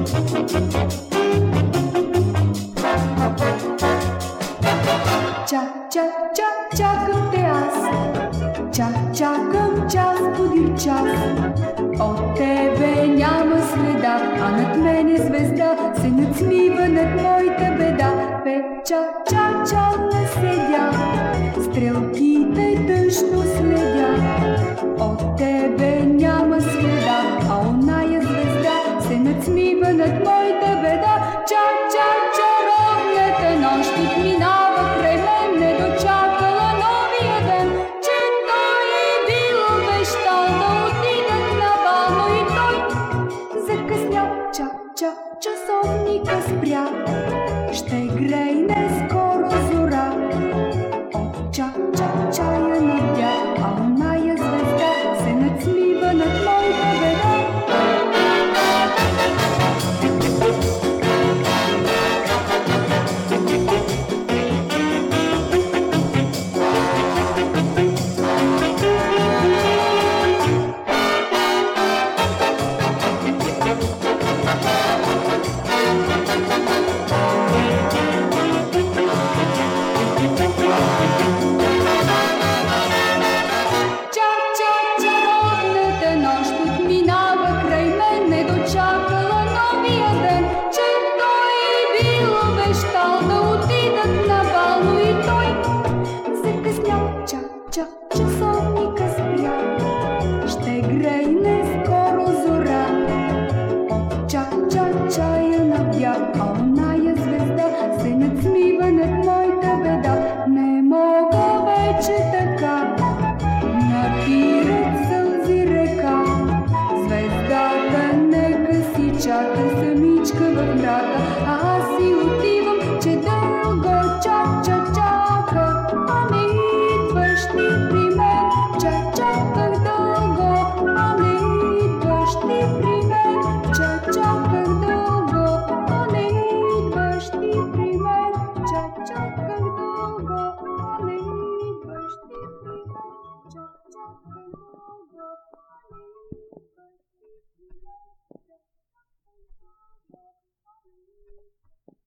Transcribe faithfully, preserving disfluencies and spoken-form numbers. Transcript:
Чак, чак, чакам те аз, чак, чакам час подир час. От тебе няма следа, а над мене звезда се надсмива над моята беда. Печа, чак, чак не седя, стрелките тъжно следя. От тебе няма следа, а оная звезда се надсмива над моята беда. Чак, чак, чаровната нощ отминава край мен, не дочакала новия ден, че той е бил обещал да отидат на бал, но и той закъснял. Чак, чак, часовника спря, ще грейне скоро зора. От чак, чак, чая надя, а оная звезда се надсмива над моята беда. Часовника спря, ще грейне скоро зора. От чак, чак, чая надя, а оная звезда се надсмива над моята беда. Не мога вече така, напират сълзи река. Звездата нека си чака самичка в мрака.